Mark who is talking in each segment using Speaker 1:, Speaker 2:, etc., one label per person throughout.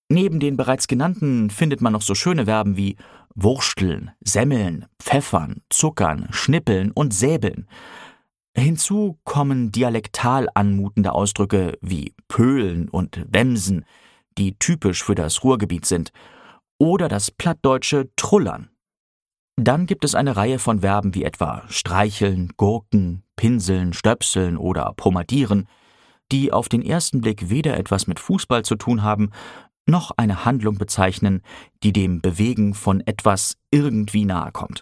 Speaker 1: Neben den bereits genannten findet man noch so schöne Verben wie wursteln, semmeln, pfeffern, zuckern, schnippeln und säbeln. Hinzu kommen dialektal anmutende Ausdrücke wie pölen und wemsen, die typisch für das Ruhrgebiet sind, oder das plattdeutsche trullern. Dann gibt es eine Reihe von Verben wie etwa streicheln, gurken, pinseln, stöpseln oder pomadieren, die auf den ersten Blick weder etwas mit Fußball zu tun haben, noch eine Handlung bezeichnen, die dem Bewegen von etwas irgendwie nahe kommt.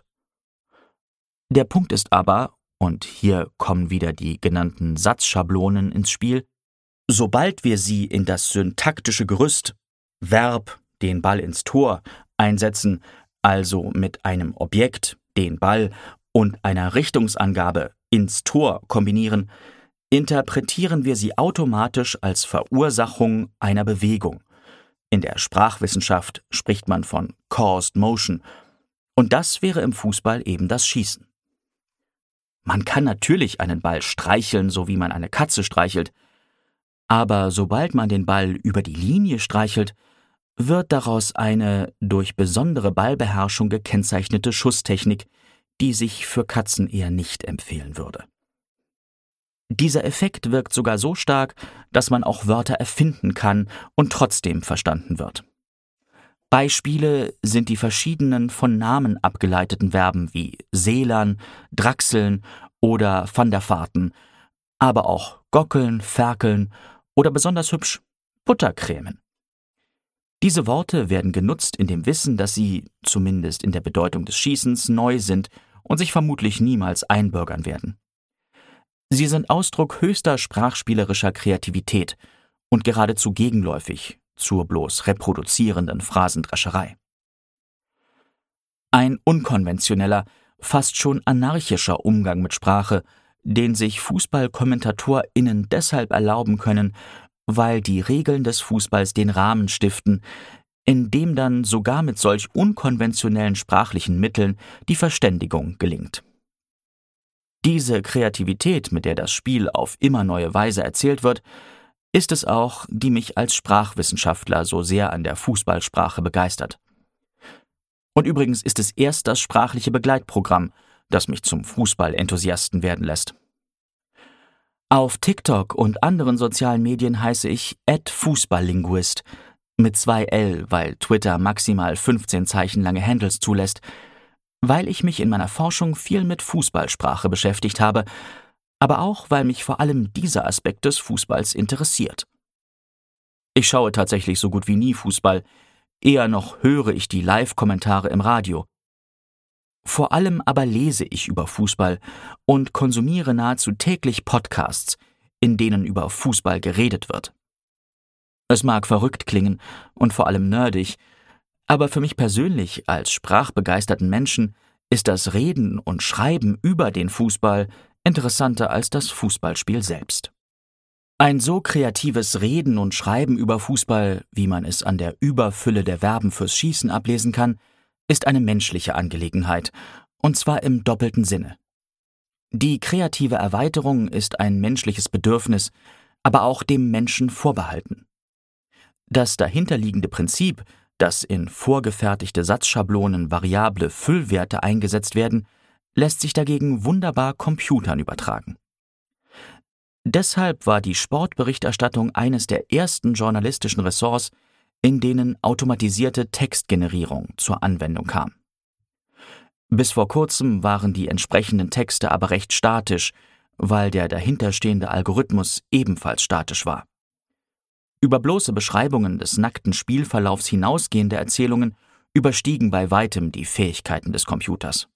Speaker 1: Der Punkt ist aber, und hier kommen wieder die genannten Satzschablonen ins Spiel, sobald wir sie in das syntaktische Gerüst Verb, den Ball ins Tor, einsetzen, also mit einem Objekt, den Ball, und einer Richtungsangabe ins Tor kombinieren, interpretieren wir sie automatisch als Verursachung einer Bewegung. In der Sprachwissenschaft spricht man von Caused Motion, und das wäre im Fußball eben das Schießen. Man kann natürlich einen Ball streicheln, so wie man eine Katze streichelt, aber sobald man den Ball über die Linie streichelt, wird daraus eine durch besondere Ballbeherrschung gekennzeichnete Schusstechnik, die sich für Katzen eher nicht empfehlen würde. Dieser Effekt wirkt sogar so stark, dass man auch Wörter erfinden kann und trotzdem verstanden wird. Beispiele sind die verschiedenen von Namen abgeleiteten Verben wie seelern, draxeln oder van der Vaarten, aber auch gockeln, ferkeln oder besonders hübsch Buttercremen. Diese Worte werden genutzt in dem Wissen, dass sie, zumindest in der Bedeutung des Schießens, neu sind und sich vermutlich niemals einbürgern werden. Sie sind Ausdruck höchster sprachspielerischer Kreativität und geradezu gegenläufig zur bloß reproduzierenden Phrasendrescherei. Ein unkonventioneller, fast schon anarchischer Umgang mit Sprache, den sich FußballkommentatorInnen deshalb erlauben können, weil die Regeln des Fußballs den Rahmen stiften, in dem dann sogar mit solch unkonventionellen sprachlichen Mitteln die Verständigung gelingt. Diese Kreativität, mit der das Spiel auf immer neue Weise erzählt wird, ist es auch, die mich als Sprachwissenschaftler so sehr an der Fußballsprache begeistert. Und übrigens ist es erst das sprachliche Begleitprogramm, das mich zum Fußball-Enthusiasten werden lässt. Auf TikTok und anderen sozialen Medien heiße ich @Fußballlinguist mit 2 L, weil Twitter maximal 15 Zeichen lange Handles zulässt, weil ich mich in meiner Forschung viel mit Fußballsprache beschäftigt habe, aber auch, weil mich vor allem dieser Aspekt des Fußballs interessiert. Ich schaue tatsächlich so gut wie nie Fußball, eher noch höre ich die Live-Kommentare im Radio. Vor allem aber lese ich über Fußball und konsumiere nahezu täglich Podcasts, in denen über Fußball geredet wird. Es mag verrückt klingen und vor allem nerdig, aber für mich persönlich als sprachbegeisterten Menschen ist das Reden und Schreiben über den Fußball interessanter als das Fußballspiel selbst. Ein so kreatives Reden und Schreiben über Fußball, wie man es an der Überfülle der Verben fürs Schießen ablesen kann, ist eine menschliche Angelegenheit, und zwar im doppelten Sinne. Die kreative Erweiterung ist ein menschliches Bedürfnis, aber auch dem Menschen vorbehalten. Das dahinterliegende Prinzip, dass in vorgefertigte Satzschablonen variable Füllwerte eingesetzt werden, lässt sich dagegen wunderbar Computern übertragen. Deshalb war die Sportberichterstattung eines der ersten journalistischen Ressorts, in denen automatisierte Textgenerierung zur Anwendung kam. Bis vor kurzem waren die entsprechenden Texte aber recht statisch, weil der dahinterstehende Algorithmus ebenfalls statisch war. Über bloße Beschreibungen des nackten Spielverlaufs hinausgehende Erzählungen überstiegen bei weitem die Fähigkeiten des Computers.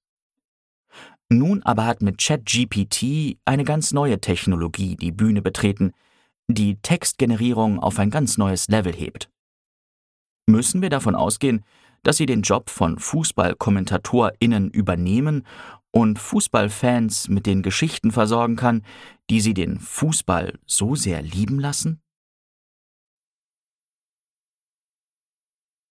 Speaker 1: Nun aber hat mit ChatGPT eine ganz neue Technologie die Bühne betreten, die Textgenerierung auf ein ganz neues Level hebt. Müssen wir davon ausgehen, dass sie den Job von FußballkommentatorInnen übernehmen und Fußballfans mit den Geschichten versorgen kann, die sie den Fußball so sehr lieben lassen?